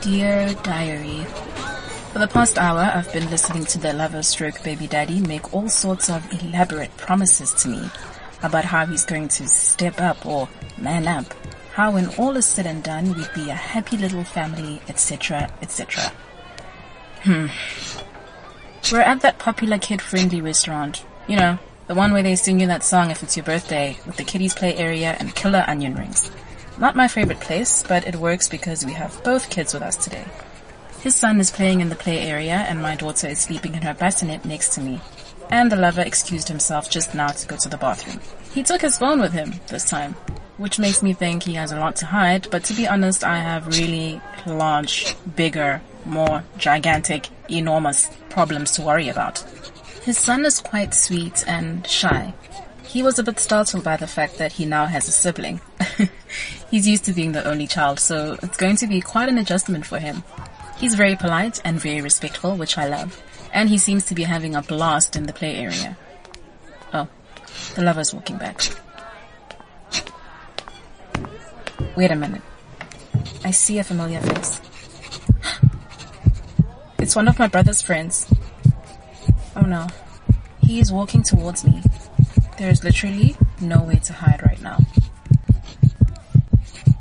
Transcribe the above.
Dear Diary, for the past hour, I've been listening to the lover stroke baby daddy make all sorts of elaborate promises to me about how he's going to step up or man up, how when all is said and done, we'd be a happy little family, etc., etc. We're at that popular kid-friendly restaurant, you know, the one where they sing you that song if it's your birthday, with the kiddies play area and killer onion rings. Not my favorite place, but it works because we have both kids with us today. His son is playing in the play area and my daughter is sleeping in her bassinet next to me. And the lover excused himself just now to go to the bathroom. He took his phone with him this time, which makes me think he has a lot to hide, but to be honest, I have really large, bigger, more gigantic, enormous problems to worry about. His son is quite sweet and shy. He was a bit startled by the fact that he now has a sibling. He's used to being the only child, so it's going to be quite an adjustment for him. He's very polite and very respectful, which I love, and he seems to be having a blast in the play area. Oh, the lover's walking back. Wait a minute. I see a familiar face. It's one of my brother's friends. Oh no. He is walking towards me. There is literally no way to hide right now.